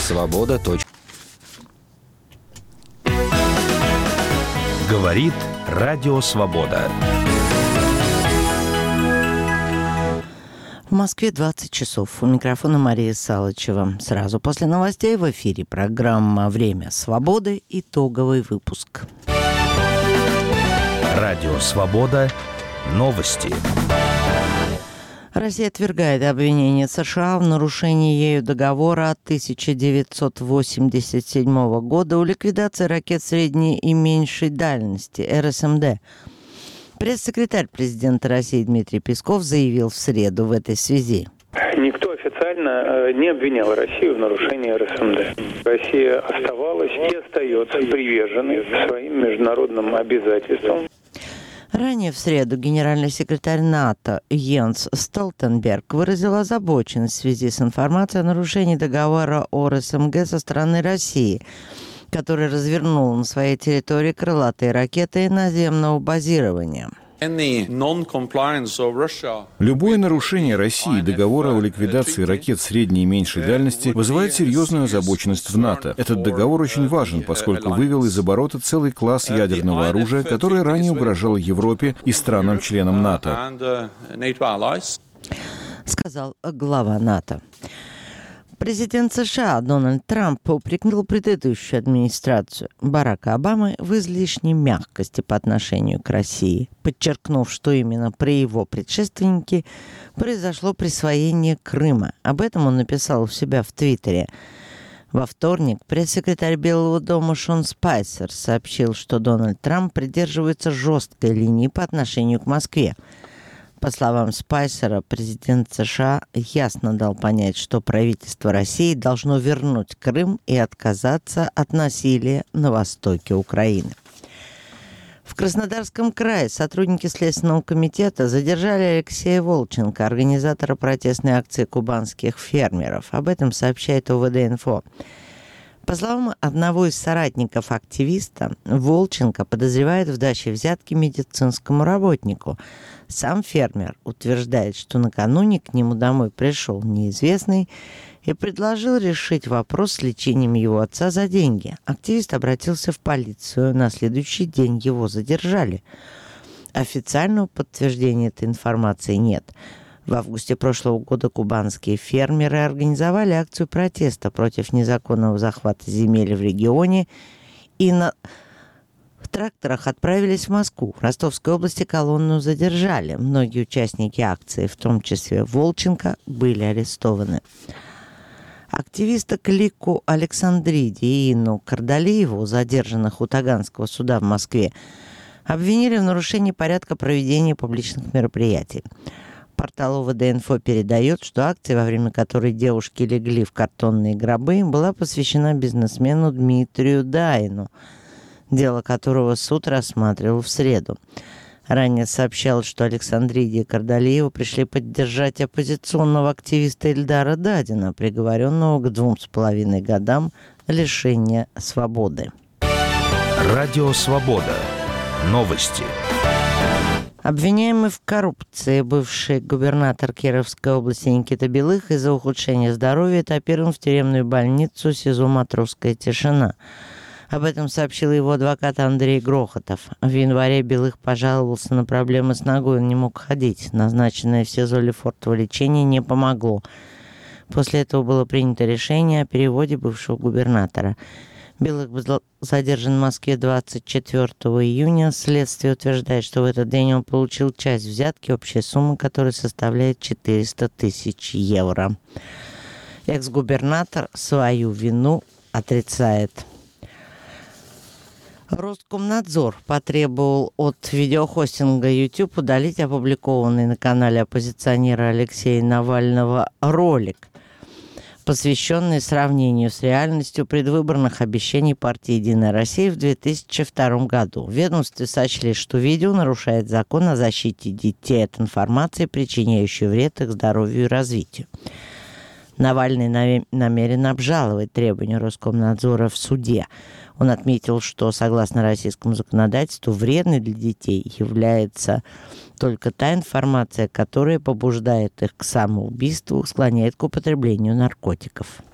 Свобода. Говорит Радио Свобода. В Москве 20 часов. У микрофона Мария Салычева. Сразу после новостей в эфире программа «Время свободы». Итоговый выпуск. Радио Свобода. Новости. Россия отвергает обвинение США в нарушении ею договора от 1987 года о ликвидации ракет средней и меньшей дальности РСМД. Пресс-секретарь президента России Дмитрий Песков заявил в среду в этой связи. Никто официально не обвинял Россию в нарушении РСМД. Россия оставалась и остается приверженной своим международным обязательствам. Ранее в среду генеральный секретарь НАТО Йенс Столтенберг выразил озабоченность в связи с информацией о нарушении договора о РСМГ со стороны России, который развернул на своей территории крылатые ракеты наземного базирования. Любое нарушение России договора о ликвидации ракет средней и меньшей дальности вызывает серьезную озабоченность в НАТО. Этот договор очень важен, поскольку вывел из оборота целый класс ядерного оружия, которое ранее угрожало Европе и странам-членам НАТО, сказал глава НАТО. Президент США Дональд Трамп упрекнул предыдущую администрацию Барака Обамы в излишней мягкости по отношению к России, подчеркнув, что именно при его предшественнике произошло присвоение Крыма. Об этом он написал у себя в Твиттере. Во вторник пресс-секретарь Белого дома Шон Спайсер сообщил, что Дональд Трамп придерживается жесткой линии по отношению к Москве. По словам Спайсера, президент США ясно дал понять, что правительство России должно вернуть Крым и отказаться от насилия на востоке Украины. В Краснодарском крае сотрудники Следственного комитета задержали Алексея Волченко, организатора протестной акции кубанских фермеров. Об этом сообщает ОВД-Инфо. По словам одного из соратников активиста, Волченко подозревает в даче взятки медицинскому работнику. Сам фермер утверждает, что накануне к нему домой пришел неизвестный и предложил решить вопрос с лечением его отца за деньги. Активист обратился в полицию, на следующий день его задержали. Официального подтверждения этой информации нет. В августе прошлого года кубанские фермеры организовали акцию протеста против незаконного захвата земель в регионе и на тракторах отправились в Москву. В Ростовской области колонну задержали. Многие участники акции, в том числе Волченко, были арестованы. Активисток Лику Александриди и Инну Кардалиеву, задержанных у Таганского суда в Москве, обвинили в нарушении порядка проведения публичных мероприятий. Портал ОВД-Инфо передает, что акция, во время которой девушки легли в картонные гробы, была посвящена бизнесмену Дмитрию Дайну, дело которого суд рассматривал в среду. Ранее сообщалось, что Александриди и Кардалиева пришли поддержать оппозиционного активиста Ильдара Дадина, приговоренного к 2,5 годам лишения свободы. Радио Свобода. Новости. Обвиняемый в коррупции бывший губернатор Кировской области Никита Белых из-за ухудшения здоровья этапирован в тюремную больницу СИЗО «Матросская тишина». Об этом сообщил его адвокат Андрей Грохотов. В январе Белых пожаловался на проблемы с ногой, он не мог ходить. Назначенное в СИЗО Лефортово лечение не помогло. После этого было принято решение о переводе бывшего губернатора. Белых был задержан в Москве 24 июня. Следствие утверждает, что в этот день он получил часть взятки, общая сумма которой составляет 400 тысяч евро. Экс-губернатор свою вину отрицает. Роскомнадзор потребовал от видеохостинга YouTube удалить опубликованный на канале оппозиционера Алексея Навального ролик, посвященный сравнению с реальностью предвыборных обещаний партии «Единая Россия» в 2002 году. В ведомстве сочли, что видео нарушает закон о защите детей от информации, причиняющей вред их здоровью и развитию. Навальный намерен обжаловать требования Роскомнадзора в суде. Он отметил, что, согласно российскому законодательству, вредной для детей является только та информация, которая побуждает их к самоубийству, склоняет к употреблению наркотиков.